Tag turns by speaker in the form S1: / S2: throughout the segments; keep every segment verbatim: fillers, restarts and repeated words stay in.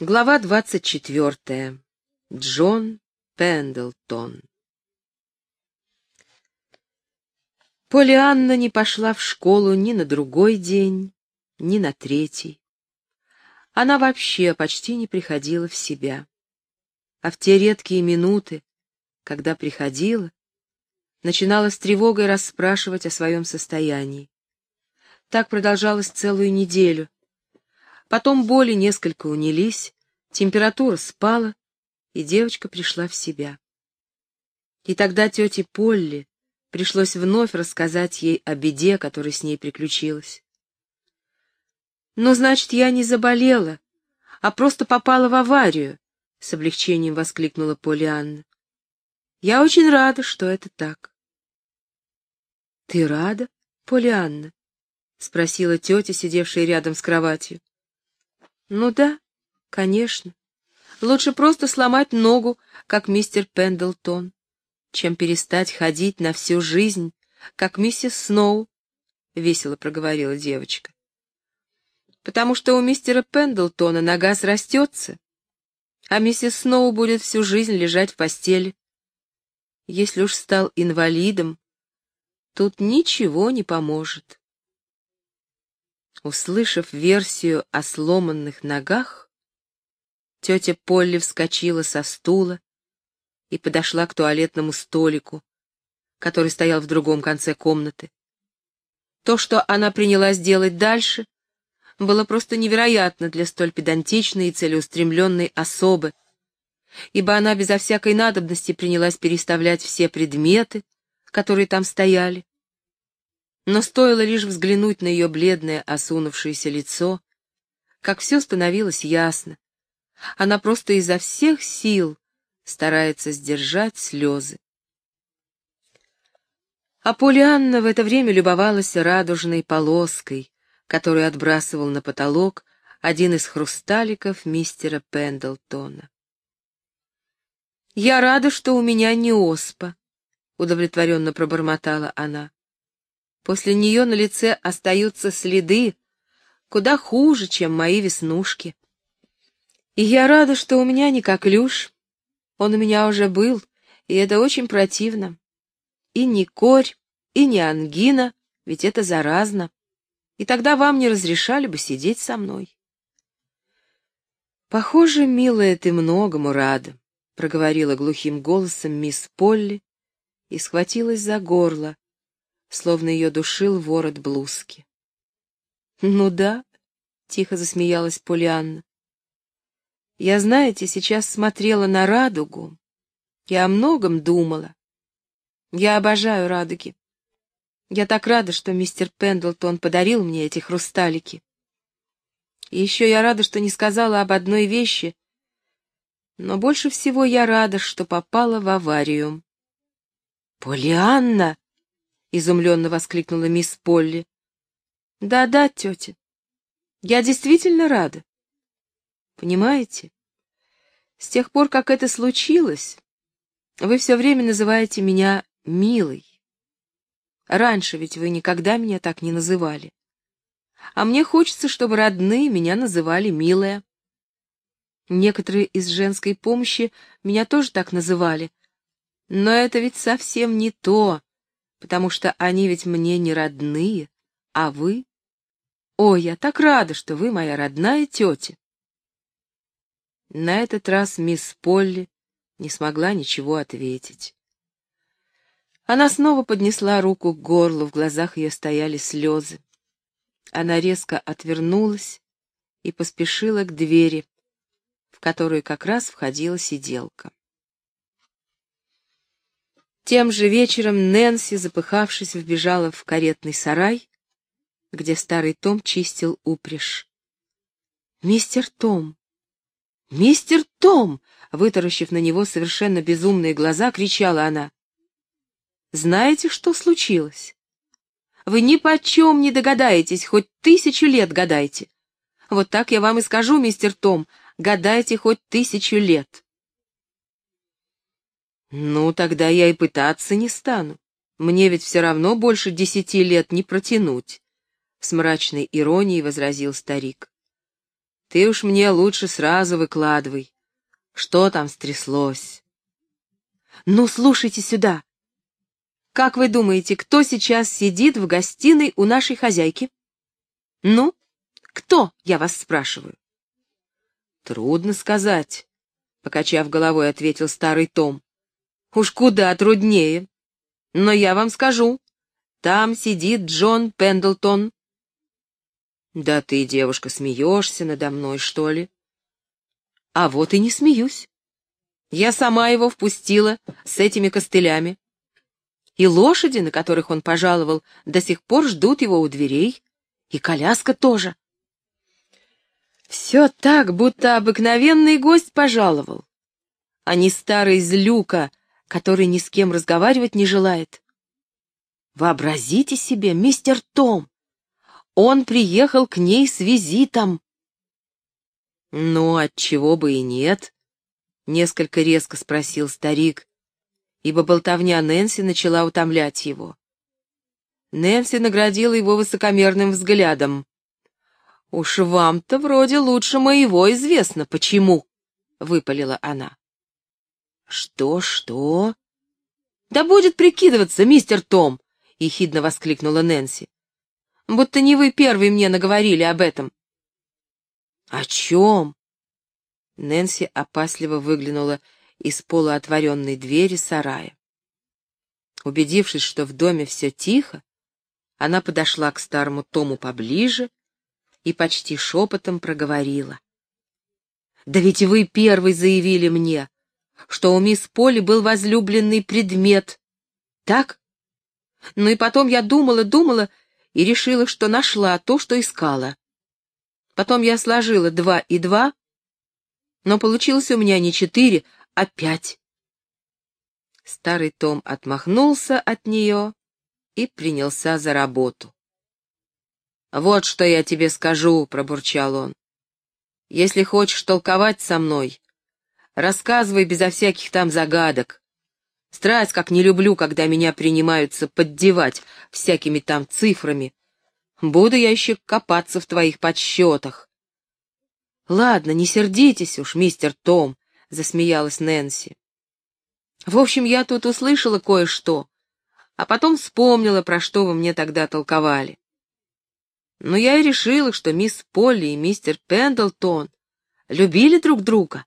S1: Глава двадцать четвертая. Джон Пендлтон. Поллианна не пошла в школу ни на другой день, ни на третий. Она вообще почти не приходила в себя. А в те редкие минуты, когда приходила, начинала с тревогой расспрашивать о своем состоянии. Так продолжалось целую неделю. Потом боли несколько унились, температура спала, и девочка пришла в себя. И тогда тете Полли пришлось вновь рассказать ей о беде, которая с ней приключилась. «Ну, значит, я не заболела, а просто попала в аварию», — с облегчением воскликнула Поллианна. «Я очень рада, что это так». «Ты рада, Поллианна?» — спросила тетя, сидевшая рядом с кроватью. «Ну да, конечно. Лучше просто сломать ногу, как мистер Пендлтон, чем перестать ходить на всю жизнь, как миссис Сноу», — весело проговорила девочка. «Потому что у мистера Пендлтона нога срастется, а миссис Сноу будет всю жизнь лежать в постели. Если уж стал инвалидом, тут ничего не поможет». Услышав версию о сломанных ногах, тетя Полли вскочила со стула и подошла к туалетному столику, который стоял в другом конце комнаты. То, что она принялась делать дальше, было просто невероятно для столь педантичной и целеустремленной особы, ибо она безо всякой надобности принялась переставлять все предметы, которые там стояли. Но стоило лишь взглянуть на ее бледное, осунувшееся лицо, как все становилось ясно. Она просто изо всех сил старается сдержать слезы. А Поллианна в это время любовалась радужной полоской, которую отбрасывал на потолок один из хрусталиков мистера Пендлтона. «Я рада, что у меня не оспа», — удовлетворенно пробормотала она. «После нее на лице остаются следы, куда хуже, чем мои веснушки. И я рада, что у меня не коклюш. Он у меня уже был, и это очень противно. И не корь, и не ангина, ведь это заразно. И тогда вам не разрешали бы сидеть со мной». «Похоже, милая, ты многому рада», — проговорила глухим голосом мисс Полли и схватилась за горло, словно ее душил ворот блузки. «Ну да», — тихо засмеялась Поллианна. «Я, знаете, сейчас смотрела на радугу и о многом думала. Я обожаю радуги. Я так рада, что мистер Пендлтон подарил мне эти хрусталики. И еще я рада, что не сказала об одной вещи, но больше всего я рада, что попала в аварию». «Поллианна!» — изумленно воскликнула мисс Полли. «Да-да, тетя, я действительно рада. Понимаете, с тех пор, как это случилось, вы все время называете меня милой. Раньше ведь вы никогда меня так не называли. А мне хочется, чтобы родные меня называли милая. Некоторые из женской помощи меня тоже так называли, но это ведь совсем не то, потому что они ведь мне не родные, а вы... Ой, я так рада, что вы моя родная тетя». На этот раз мисс Полли не смогла ничего ответить. Она снова поднесла руку к горлу, в глазах ее стояли слезы. Она резко отвернулась и поспешила к двери, в которую как раз входила сиделка. Тем же вечером Нэнси, запыхавшись, вбежала в каретный сарай, где старый Том чистил упряжь. «Мистер Том! Мистер Том!» Вытаращив на него совершенно безумные глаза, кричала она. «Знаете, что случилось? Вы ни почем не догадаетесь, хоть тысячу лет гадайте. Вот так я вам и скажу, мистер Том, гадайте хоть тысячу лет». «Ну, тогда я и пытаться не стану. Мне ведь все равно больше десяти лет не протянуть», — с мрачной иронией возразил старик. Ты уж мне лучше сразу выкладывай, что там стряслось. Ну, слушайте сюда. Как вы думаете, кто сейчас сидит в гостиной у нашей хозяйки? Ну, кто, я вас спрашиваю? Трудно сказать, покачав головой, ответил старый Том. Уж куда труднее. Но я вам скажу, там сидит Джон Пендлтон. Да ты, девушка, смеешься надо мной, что ли? А вот и не смеюсь. Я сама его впустила с этими костылями. И лошади, на которых он пожаловал, до сих пор ждут его у дверей, и коляска тоже. Все так, будто обыкновенный гость пожаловал, а не старый злюка, который ни с кем разговаривать не желает. Вообразите себе, мистер Том, он приехал к ней с визитом. Ну, отчего бы и нет, несколько резко спросил старик, ибо болтовня Нэнси начала утомлять его. Нэнси наградила его высокомерным взглядом. «Уж вам-то вроде лучше моего известно, почему», — выпалила она. «Что, что?» «Да будет прикидываться, мистер Том!» — ехидно воскликнула Нэнси. «Будто не вы первый мне наговорили об этом». «О чем?» Нэнси опасливо выглянула из полуотворенной двери сарая. Убедившись, что в доме все тихо, она подошла к старому Тому поближе и почти шепотом проговорила. «Да ведь вы первый заявили мне, что у мисс Полли был возлюбленный предмет, так? Ну и потом я думала, думала и решила, что нашла то, что искала. Потом я сложила два и два, но получилось у меня не четыре, а пять». Старый Том отмахнулся от нее и принялся за работу. «Вот что я тебе скажу», — пробурчал он. «Если хочешь толковать со мной, рассказывай безо всяких там загадок. Страсть, как не люблю, когда меня принимаются поддевать всякими там цифрами. Буду я еще копаться в твоих подсчетах». «Ладно, не сердитесь уж, мистер Том», — засмеялась Нэнси. «В общем, я тут услышала кое-что, а потом вспомнила, про что вы мне тогда толковали. Но я и решила, что мисс Полли и мистер Пендлтон любили друг друга».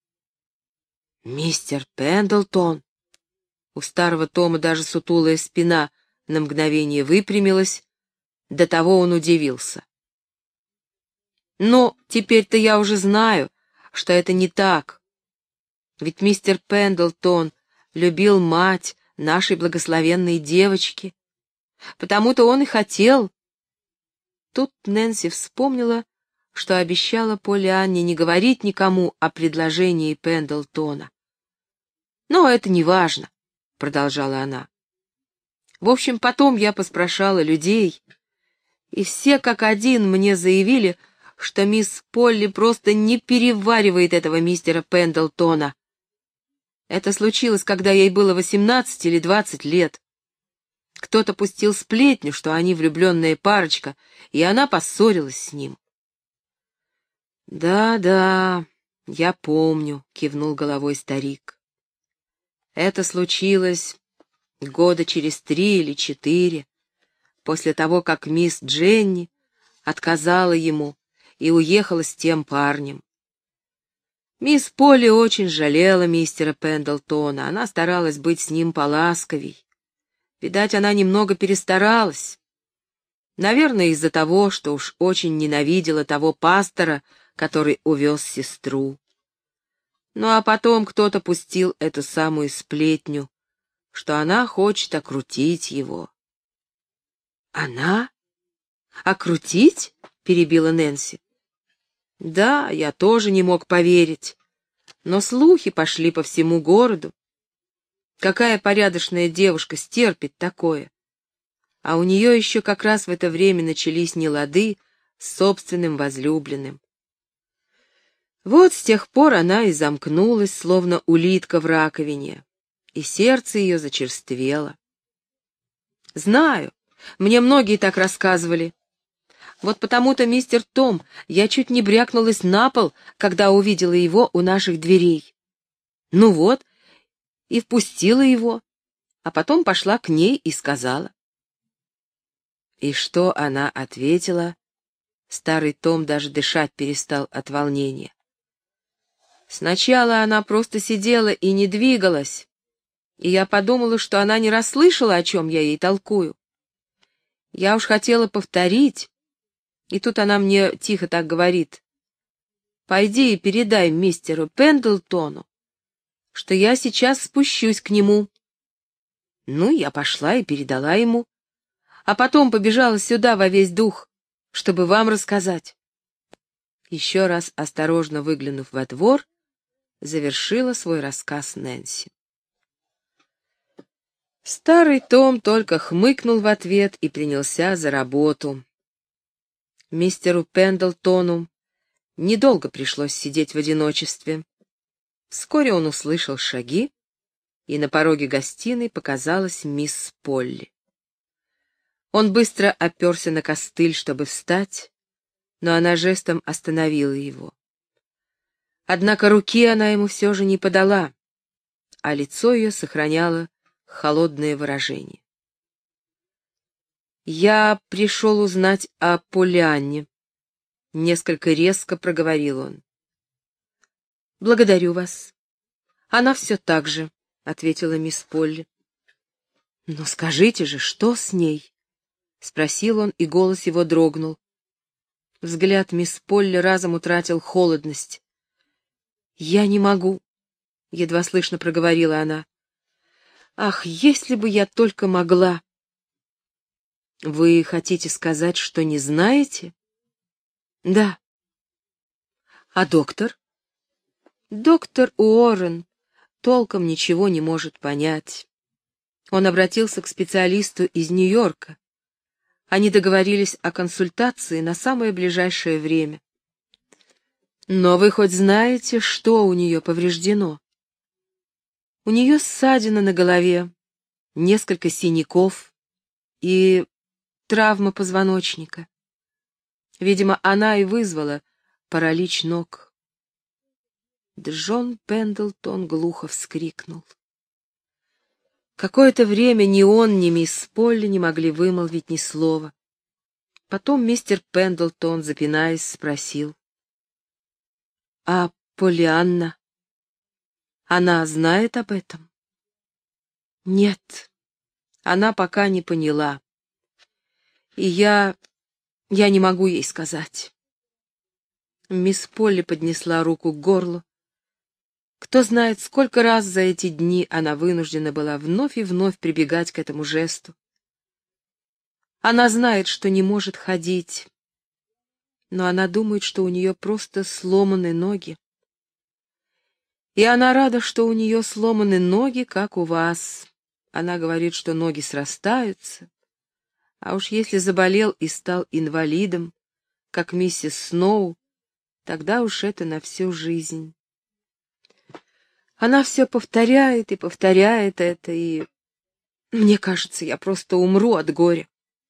S1: «Мистер Пендлтон!» У старого Тома даже сутулая спина на мгновение выпрямилась, до того он удивился. «Но теперь-то я уже знаю, что это не так. Ведь мистер Пендлтон любил мать нашей благословенной девочки, потому-то он и хотел». Тут Нэнси вспомнила, что обещала Поллианне не говорить никому о предложении Пендлтона. «Но это не важно», — продолжала она. «В общем, потом я поспрашала людей, и все как один мне заявили, что мисс Полли просто не переваривает этого мистера Пендлтона. Это случилось, когда ей было восемнадцать или двадцать лет. Кто-то пустил сплетню, что они влюбленная парочка, и она поссорилась с ним». «Да-да, я помню», — кивнул головой старик. «Это случилось года через три или четыре, после того, как мисс Дженни отказала ему и уехала с тем парнем. Мисс Полли очень жалела мистера Пендлтона, она старалась быть с ним поласковей. Видать, она немного перестаралась. Наверное, из-за того, что уж очень ненавидела того пастора, который увез сестру. Ну а потом кто-то пустил эту самую сплетню, что она хочет окрутить его». «Она? Окрутить?» — перебила Нэнси. «Да, я тоже не мог поверить, но слухи пошли по всему городу. Какая порядочная девушка стерпит такое? А у нее еще как раз в это время начались нелады с собственным возлюбленным. Вот с тех пор она и замкнулась, словно улитка в раковине, и сердце ее зачерствело. Знаю, мне многие так рассказывали. Вот потому-то, мистер Том, я чуть не брякнулась на пол, когда увидела его у наших дверей. Ну вот, и впустила его, а потом пошла к ней и сказала. И что она ответила? Старый Том даже дышать перестал от волнения. Сначала она просто сидела и не двигалась, и я подумала, что она не расслышала, о чем я ей толкую. Я уж хотела повторить, и тут она мне тихо так говорит: «Пойди и передай мистеру Пендлтону, что я сейчас спущусь к нему». Ну, я пошла и передала ему, а потом побежала сюда во весь дух, чтобы вам рассказать. Еще раз осторожно выглянув во двор, завершила свой рассказ Нэнси. Старый Том только хмыкнул в ответ и принялся за работу. Мистеру Пендлтону недолго пришлось сидеть в одиночестве. Вскоре он услышал шаги, и на пороге гостиной показалась мисс Полли. Он быстро оперся на костыль, чтобы встать, но она жестом остановила его. Однако руки она ему все же не подала, а лицо ее сохраняло холодное выражение. «Я пришел узнать о Поллианне», — несколько резко проговорил он. «Благодарю вас. Она все так же», — ответила мисс Полли. «Но скажите же, что с ней?» — спросил он, и голос его дрогнул. Взгляд мисс Полли разом утратил холодность. «Я не могу», — едва слышно проговорила она. «Ах, если бы я только могла!» «Вы хотите сказать, что не знаете?» «Да». «А доктор?» «Доктор Уоррен толком ничего не может понять. Он обратился к специалисту из Нью-Йорка. Они договорились о консультации на самое ближайшее время. Но вы хоть знаете, что у нее повреждено?» «У нее ссадина на голове, несколько синяков и травма позвоночника. Видимо, она и вызвала паралич ног». Джон Пендлтон глухо вскрикнул. Какое-то время ни он, ни мисс Полли не могли вымолвить ни слова. Потом мистер Пендлтон, запинаясь, спросил: «А Поллианна? Она знает об этом?» «Нет, она пока не поняла. И я... я не могу ей сказать». Мисс Полли поднесла руку к горлу. Кто знает, сколько раз за эти дни она вынуждена была вновь и вновь прибегать к этому жесту. Она знает, что не может ходить, но она думает, что у нее просто сломаны ноги. И она рада, что у нее сломаны ноги, как у вас. Она говорит, что ноги срастаются, а уж если заболел и стал инвалидом, как миссис Сноу, тогда уж это на всю жизнь. Она все повторяет и повторяет это, и мне кажется, я просто умру от горя.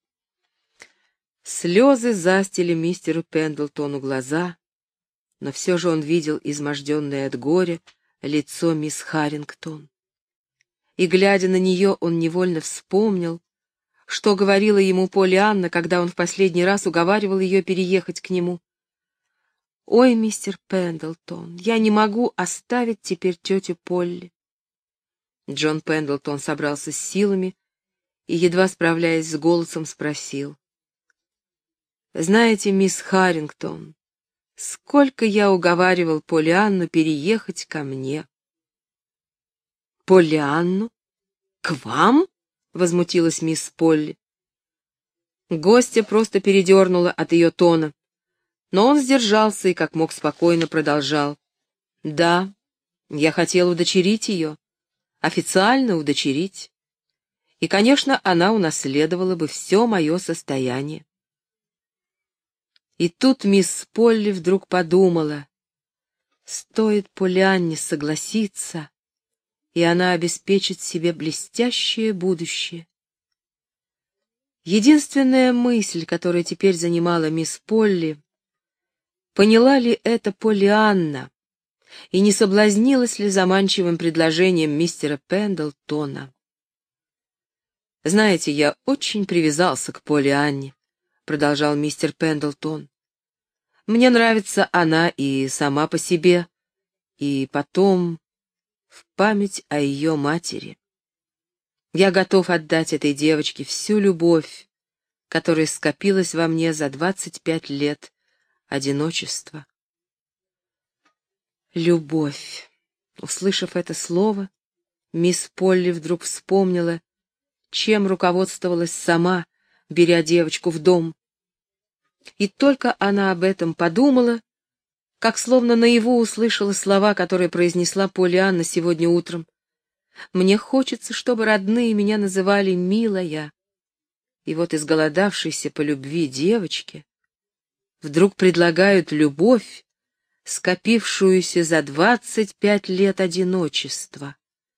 S1: Слезы застили мистеру Пендлтону глаза, но все же он видел изможденное от горя лицо мисс Харрингтон. И, глядя на нее, он невольно вспомнил, что говорила ему Поллианна, когда он в последний раз уговаривал ее переехать к нему. «Ой, мистер Пендлтон, я не могу оставить теперь тетю Полли». Джон Пендлтон собрался с силами и, едва справляясь с голосом, спросил: «Знаете, мисс Харрингтон, сколько я уговаривал Поллианну переехать ко мне». «Поллианну? К вам?» — возмутилась мисс Полли. Гостья просто передернула от ее тона, но он сдержался и как мог спокойно продолжал. «Да, я хотел удочерить ее, официально удочерить. И, конечно, она унаследовала бы все мое состояние». И тут мисс Полли вдруг подумала: стоит Поллианне согласиться, и она обеспечит себе блестящее будущее. Единственная мысль, которая теперь занимала мисс Полли, поняла ли это Поллианна и не соблазнилась ли заманчивым предложением мистера Пендлтона. «Знаете, я очень привязался к Поллианне», — продолжал мистер Пендлтон. «Мне нравится она и сама по себе, и потом в память о ее матери. Я готов отдать этой девочке всю любовь, которая скопилась во мне за двадцать пять лет одиночества». Любовь. Услышав это слово, мисс Полли вдруг вспомнила, чем руководствовалась сама, беря девочку в дом. И только она об этом подумала, как словно наяву услышала слова, которые произнесла Поллианна сегодня утром. «Мне хочется, чтобы родные меня называли «милая». И вот изголодавшейся по любви девочке вдруг предлагают любовь, скопившуюся за двадцать пять лет одиночества.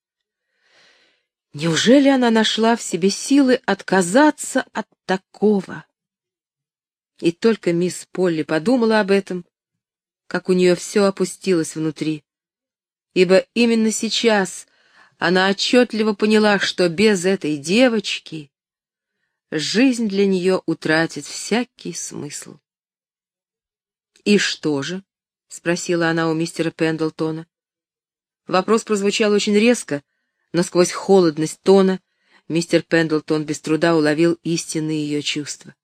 S1: Неужели она нашла в себе силы отказаться от такого? И только мисс Полли подумала об этом, как у нее все опустилось внутри, ибо именно сейчас она отчетливо поняла, что без этой девочки жизнь для нее утратит всякий смысл. «И что же?» — спросила она у мистера Пендлтона. Вопрос прозвучал очень резко, но сквозь холодность тона мистер Пендлтон без труда уловил истинные ее чувства.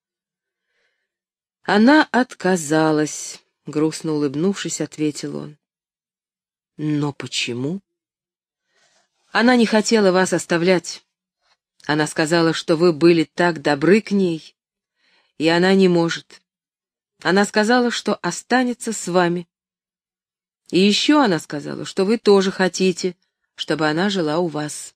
S1: «Она отказалась», — грустно улыбнувшись, ответил он. «Но почему?» «Она не хотела вас оставлять. Она сказала, что вы были так добры к ней, и она не может. Она сказала, что останется с вами. И еще она сказала, что вы тоже хотите, чтобы она жила у вас».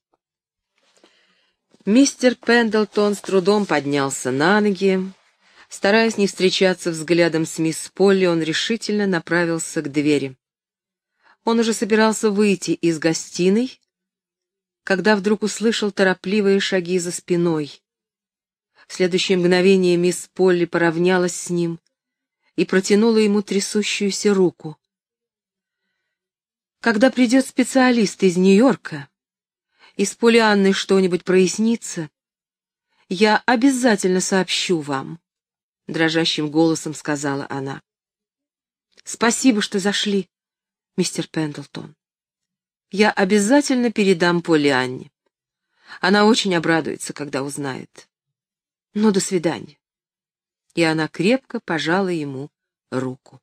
S1: Мистер Пендлтон с трудом поднялся на ноги. Стараясь не встречаться взглядом с мисс Полли, он решительно направился к двери. Он уже собирался выйти из гостиной, когда вдруг услышал торопливые шаги за спиной. В следующее мгновение мисс Полли поравнялась с ним и протянула ему трясущуюся руку. «Когда придет специалист из Нью-Йорка, и с Поллианной что-нибудь прояснится, я обязательно сообщу вам», — дрожащим голосом сказала она. «Спасибо, что зашли, мистер Пендлтон. Я обязательно передам Поллианне. Она очень обрадуется, когда узнает. Ну, до свидания». И она крепко пожала ему руку.